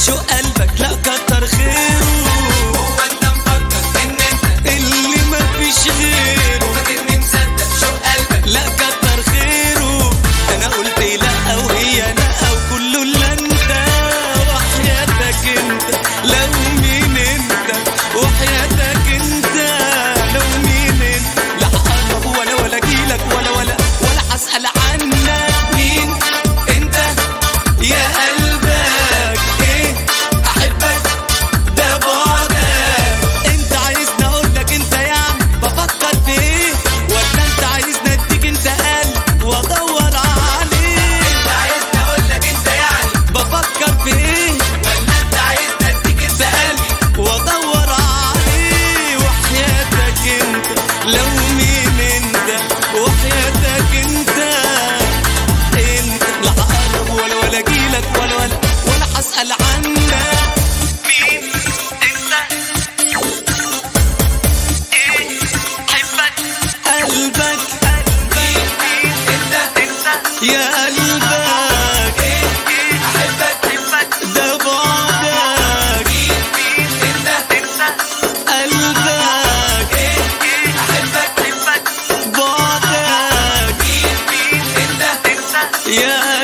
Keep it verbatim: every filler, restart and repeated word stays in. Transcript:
شو قلبك لا كتر خيره. هو انت مفكر ان انت اللي ما فيش غيره فاكرني مصدق شو قلبك لا كتر خيره. انا قلت لا وهي لا وكله الا انت. وحياتك انت لو مين انت، وحياتك انت لو مين انت. لا هقرب ولا ولا اجيلك ولا ولا ولا هسأل عنك. مين انت يا قلبك؟ ايه احبك ده بعدك. انت عايزني اقولك انت يعني بفكر في ايه، ولا انت عايزني اديك انت قلب وادور عليه؟ انت عايزني اقولك انت يعني بفكر في ايه ولا انت عايزني اديك انت قلبي وادور عليه. وحياتك انت لو مين انت، وحياتك انت انت. لا هقرب ولا ولا اجيلك ولا ولا ولا هسأل عنك. مين انت؟ ايه حبك قلبك قلبك انت انت يا قلبك ايه احبك ده بعدك. انت قلبك ايه احبك بعدك انت يا